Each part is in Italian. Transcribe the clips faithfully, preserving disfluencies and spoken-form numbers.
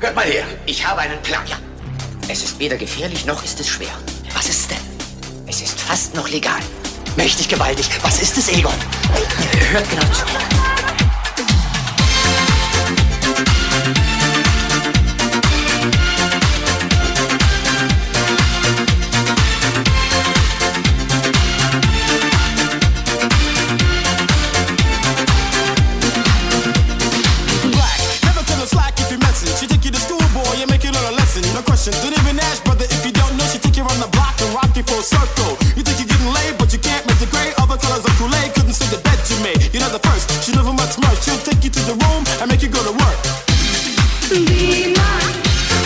Hört mal her, ich habe einen Plan. Ja. Es ist weder gefährlich, noch ist es schwer. Was ist es denn? Es ist fast noch legal. Mächtig gewaltig. Was ist es, Egon? Hört genau zu. Don't even ask, brother, if you don't know. She take you around the block and rock you for a circle. You think you're getting laid, but you can't make the grade. Other colors of Kool-Aid couldn't see the bed you made. You're not the first, she never much merch. She'll take you to the room and make you go to work. Be mine.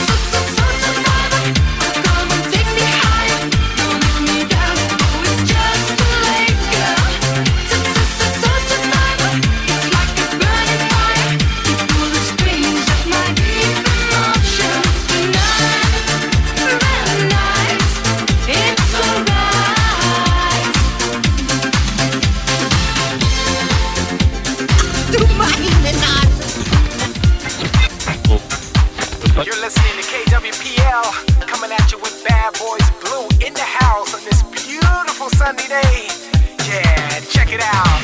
You're listening to K W P L, coming at you with Bad Boys Blue in the house on this beautiful Sunday day. Yeah, check it out.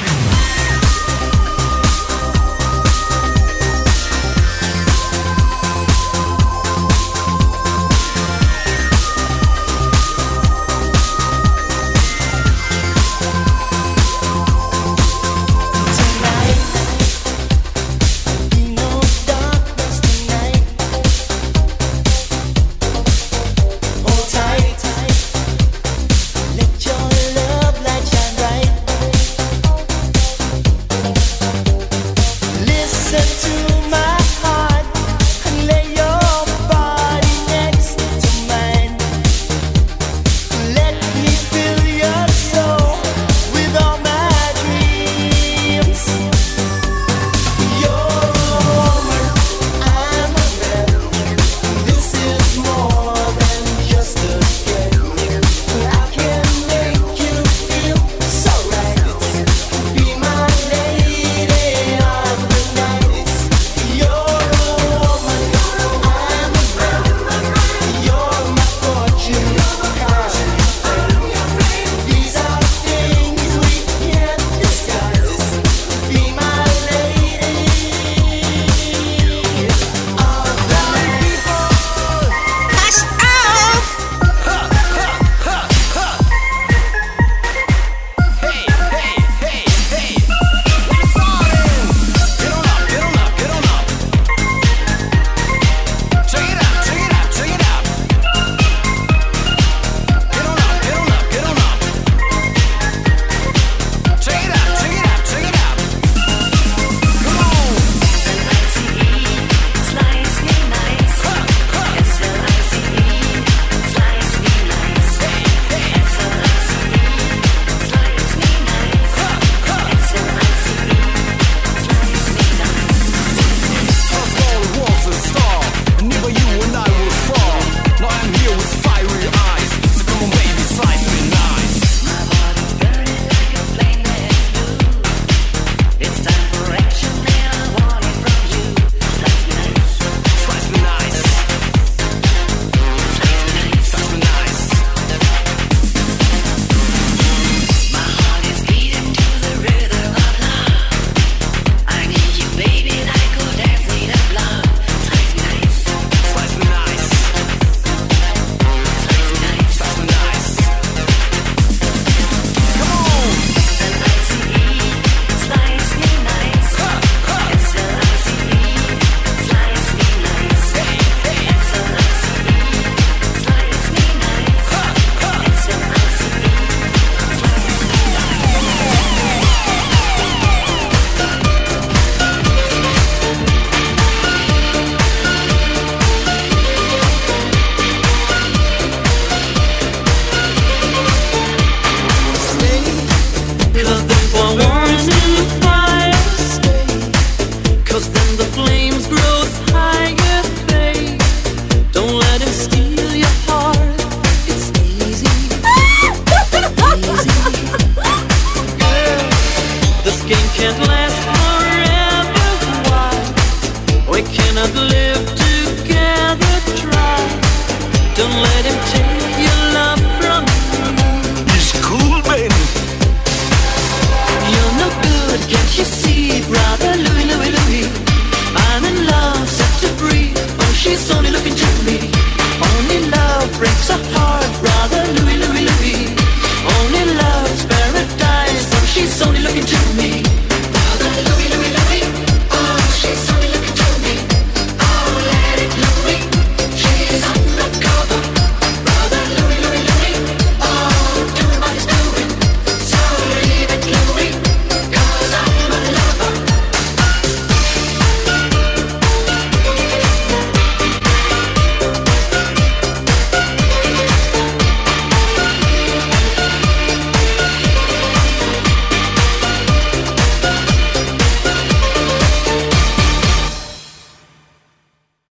Cause then the flames grow higher.